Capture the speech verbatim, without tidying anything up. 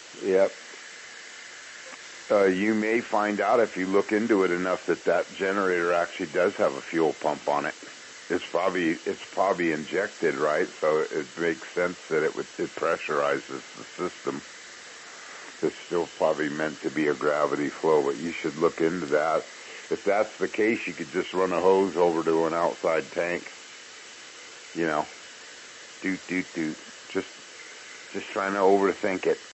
Yep. Uh, you may find out if you look into it enough that that generator actually does have a fuel pump on it. It's probably it's probably injected, right? So it makes sense that it would it pressurizes the system. It's still probably meant to be a gravity flow, but you should look into that. If that's the case, you could just run a hose over to an outside tank. You know, doot doot doot. Just just trying to overthink it.